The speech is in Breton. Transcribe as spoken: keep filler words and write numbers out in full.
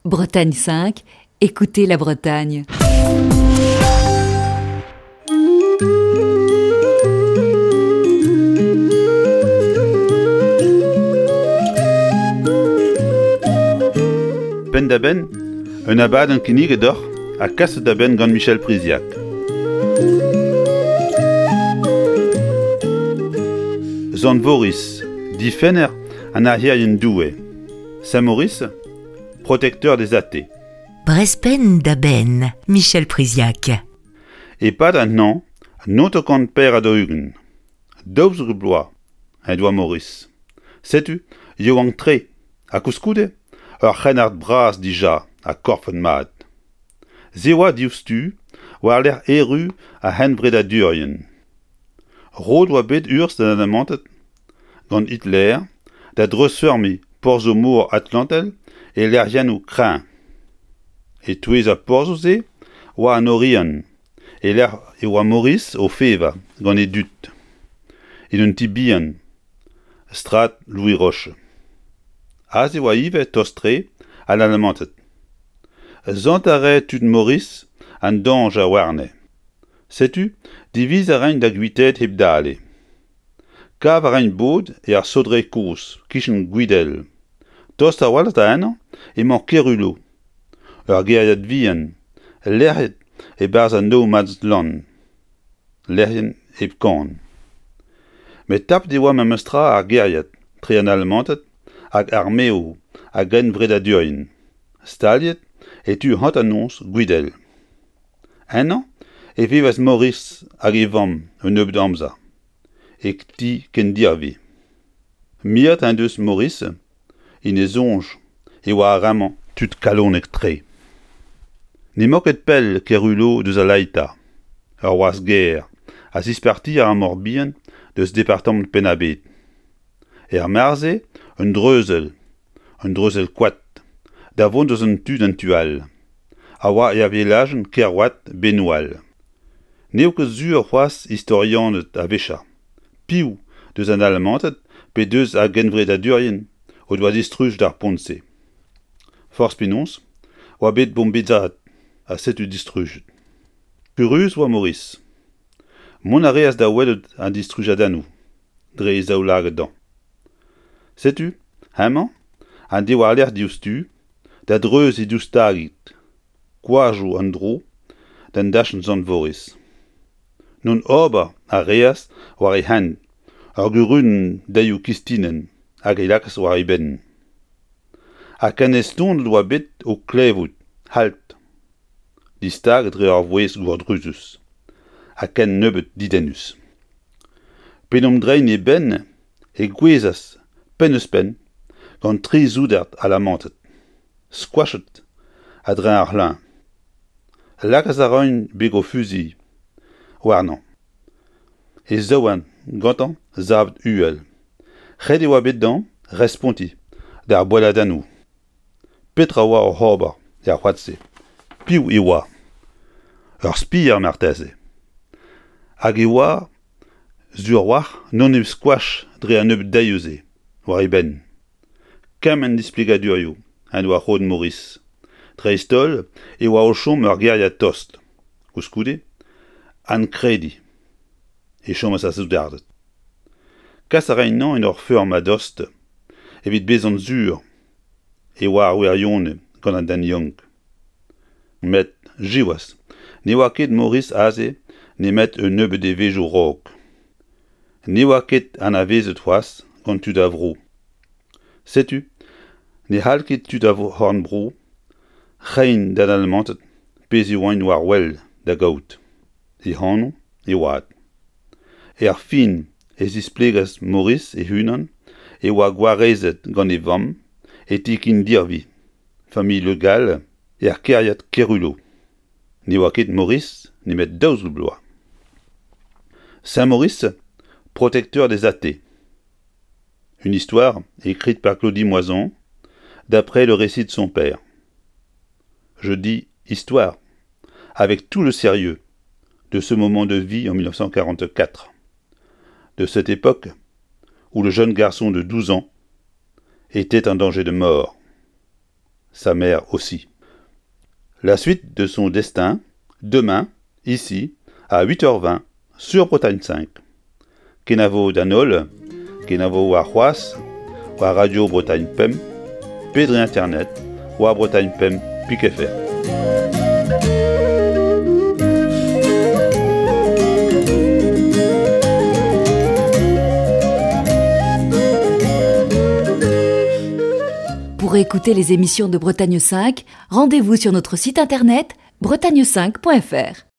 Bretagne cinq, écoutez la Bretagne. Ben da ben, un abad an kinnig d'or a kas da ben gant Michel Priziac. Zan Voris, difenner an arierien doue. Saint-Maurice, protecteur des athées. Brespen da ben, Michel Priziac. E pad an nan, noto kant per a d'eugen. Daouz ur bloa, a doa Maurice. Setu, yo an tre, a kouskoude, ur c'henard bras dija a korfen mad. Zewa dioustu, war l'air eru a henvred a durien. Rod oa bet urs da anamantet, gant Hitler, da dreusfermi porzo mour atlantel e l'erien ou krin. E touez a porzo ze, oa an orion, e l'air e oa Maurice o feva, gant e dut. E d'un tibian, strat Louis Roche. Az e oa ive tostre a l'anamantet. Zant a re tud Maurice an danj a warne. Setu, diviz a rein da guitet heb dale. Kav a rein bod e ar sodre kous, kichen guidel. Tost a walz da an, e man kerulo. Ur geriad vian, lerhet e barz a no madz lan. Lerien eb kan. Met tap de oa memeustra ar geriad, tre an almantet, hag ar meo, a gren vred a durien. Staliet, e tu hant annons guidel. Un an, e vevas Maurice hag e vam, un eub damza. E kti ken dirvi. Miat un deus Maurice, in e zonj, e oa a raman, tud kalon ek tre. Ne moket pel kerulo deus a laita, ur oaz ger, a zisparti ar amor-bihan deus departament penabet. E ar marze, un dreuzel, un dreuzel kwad, da vont deus un tud an tual, a oa e avelajen kerwad benoual. Neo ket zur c'hoaz historianet a vecha. Piou deus an almantet, pe deus a genvred a durien, o doa distruj d'ar ponse. Force pinons, oa bet bombezat, a setu distrujet. Kuruz oa Maurice. Mon a reas da welet an distrujaдаnou, dre e zaou laget dan. Setu, hemañ, an de war l'air dioustu, da dreuz e doustagit, kouajou an dro, d'an dachen zant Voris. Non ober a reas war e hand, ar gurun daioù kistinen, hag e lakas war e ben. A kanez ton doa bet o klevout, halt. Distag dre ar voez gwordruzus, a ken neubet didenus. Penom drein e ben, e gwezas, pen eus pen, gant tri zoudert a la mantet. Squashet, a dre ar l'un. Lakas a roin beg o fuzi, war nan. E zaouan, gantan, zavd uel. C'hed e oa bet dan, responti, d'ar boaladanou. Petra oa o hober, e ar c'hoadse. Piou e oa. Ur spir marteze. Hag e oa, zur war, non eus squash dre an eub daioze, war e ben. Kam en displegadurioù, an oa c'hod Maurice. Dre stol, e oa o chom ur geriad tost. Kouskoude, an kredi. E chom a soudardet. Kas a rein nan en ur feur ma dost, evit bezant zur, e oa ar werionne gant an dan yonk. Met, jiwas, ne oa ket Maurice aze, ne met un neub de vejou rok. Ne oa ket an a vezet c'hoaz gant tud a vro. Setu, ne hal ket tud a horn bro, c'hein d'an almantet, pez e oain war wel da gaout. E hanon, e oad. E ar fin, e zisplegas Maurice e hunan, e oa gwarezet gant e vam, e tikin dirvi, famille legal, e ar keriad kerulo. Ne oa ket Maurice, ne met daouz bloa. Saint-Maurice, protecteur des athées. Une histoire écrite par Claudie Moisan, d'après le récit de son père. Je dis histoire, avec tout le sérieux de ce moment de vie en mille neuf cent quarante-quatre, de cette époque où le jeune garçon de douze ans était en danger de mort. sa mère aussi. La suite de son destin, demain, ici, à huit heures vingt, sur Bretagne cinq. Kenavo Danol, Kenavo à Huas, ou à Radio Bretagne P E M, Pédri Internet, ou à Bretagne P E M, Pic F R. Pour écouter les émissions de Bretagne cinq, rendez-vous sur notre site internet bretagne cinq point f r.